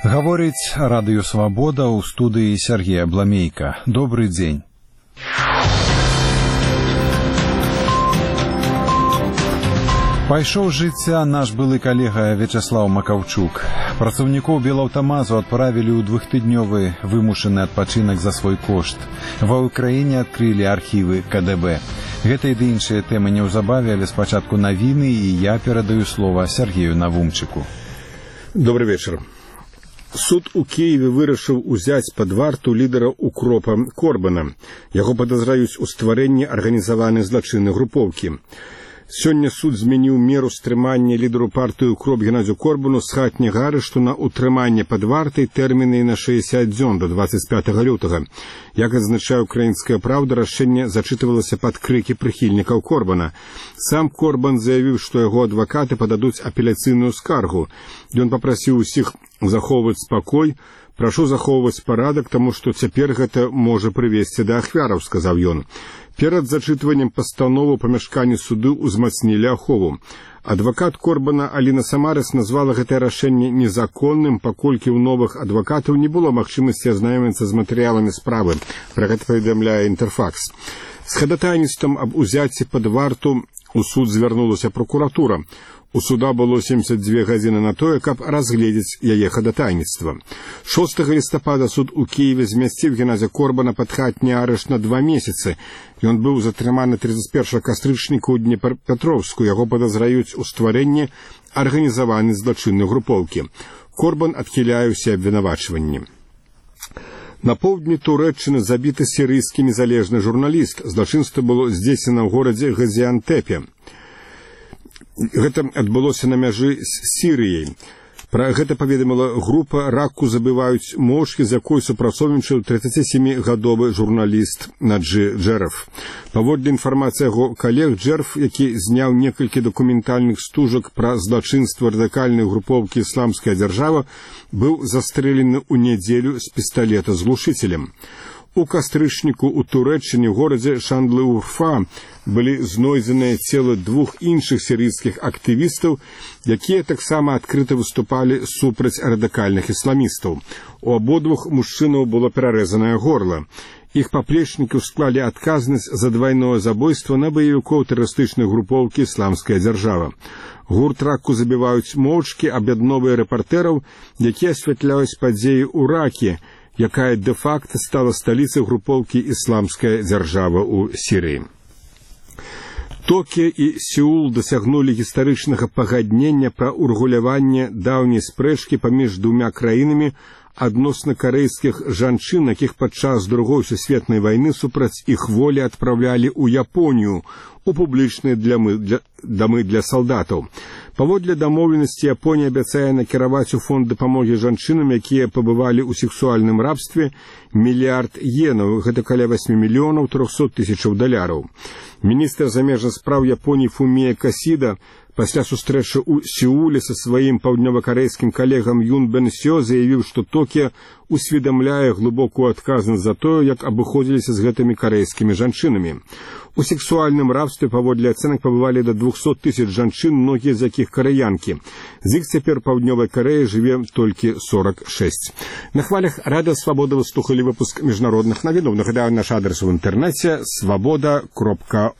Гаворыць радыё «Свабода» ў студыі Сергея Бламейка. Добрый дзень. Пайшоў з жыцця наш былы калега Вячаслаў Макаўчук. Працаўнікоў Белаўтамазу адправілі ў двухтыднёвы вымушаны адпачынак за свой кошт. Ва ўкраіне адкрылі архівы КДБ. Гэта і ды іншыя тэмы неўзабаве, але спачатку навіны, і я перадаю слова Сергею Навумчыку. Добрый вечер. Суд у Киеве вырашыў узяць пад варту лідара укропа Корбана. Яго падазраюць у стварэнні арганізаванай злачыннай групоўкі. Сёння суд змяніў меру стрымання лідару партыі укроп Геннадзю Корбану з хатняга арышту на утрыманне пад вартай тэрміны на 60 дзён до 25 лютага. Як адзначае «Украінская праўда», рашэнне зачытывалася пад крыкі прыхільнікаў Корбана. Сам Корбан заявіў, што яго адвакаты пададуць апеляцыйную скаргу. Ён папрасіў усіх захоўваць спакой. «Прашу захоўваць парадак, таму што цяпер гэта можа прывесці да ахвяраў», сказаў ён. Перад зачытваннем пастановы ў памяшканні суду ўзмацнілі ахову. Адвакат Корбана Аліна Самарес назвала гэтае рашэнне незаконным, паколькі ў новых адвакатаў не было магчымасці азнаёміцца з матэрыяламі справы. Пра гэта паведамляе «Інтэрфакс». З хадатайніцтвам аб узяцці пад варту у суд звярнулася прокуратура. У суда было 72 гадзіны на тое, каб разгледзець яе хадатайніцтва. 6 лістапада суд у Киеве змясціў Геннадзя Корбана пад хатні арышт на 2 месяцы. Ён быў затрыманы 31 кастрычніка ў Днепрапетровску. Яго падазраюць у стварэнні арганізаванай злачыннай групоўкі. Корбан адхіляе ўсе абвінавачванні. На поўдні Турэччыны забіты сірыйскі незалежны журналіст. Злачынства было здзейснена ў горадзе Газіантепе. Гэта адбылося на мяжы з Сірыяй. Пра гэта паведаміла група «Раку забываюць мошкі», з якой супрацоўнічаў 37-гадовы журналіст Наджи Джерф. Паводле інфармацыі яго калег, Джерф, які зняў некалькі дакументальных стужак пра злачынства радыкальнай групоўкі «Ісламская дзяржава», быў застрэлены ў нядзелю з пісталета з глушыцелем. У кастрычніку ў Турэччыне ў горадзе Шандлы-Урфа былі знойдзеныя целы 2 іншых сірыйскіх актывістаў, якія таксама адкрыта выступалі супраць радыкальных ісламістаў. У абодвух мужчынаў было перарэзанае горла. Іх паплечнікі склалі адказнасць за двайное забойства на баевікоў тэрарыстычнай групоўкі «Ісламская дзяржава». Гурт «Раку забіваюць моўчкі» аб'ядноўвае рэпартэраў, якія асвятляюць падзеі ў Ракі, якая дэ-факта стала сталіцай групоўкі «Ісламская дзяржава» ў Сірыі. Токіо і Сеул дасягнулі гістарычнага пагаднення пра ўрэгуляванне даўняй спрэчкі паміж двумя краінамі адносна карэйскіх жанчын, якіх падчас Другой сусветнай вайны супраць іх волі адпраўлялі ў Японію у публічныя дамы для салдатаў. Паводле дамоўленасці, Японія абяцае накіраваць у фонд дапамогі жанчынам, якія пабывалі ў сексуальным рабстве, $1 мільярд йенаў, гэта каля 8 мільёнаў 300 тысячаў даляраў. Міністр замежных спраў Японіі Фумія Касіда пасля сустрэчы ў Сеуле са сваім паўднёвакарэйскім калегам Юн Бен Сё заявіў, што Токіо усведамляе глыбокую адказнасць за тое, як абыходзіліся з гэтымі карэйскімі жанчынамі. У сексуальным рабстве, паводле ацэнак, пабывалі да 200 тысяч жанчын, многія з якіх карэянкі. З іх цяпер паўднёвай Карэі жыве толькі 46. На хвалях радыё «Свабода» вы слухалі выпуск міжнародных навінаў. Нагадаю, наш адрес у інтэрнэце свабода.орг.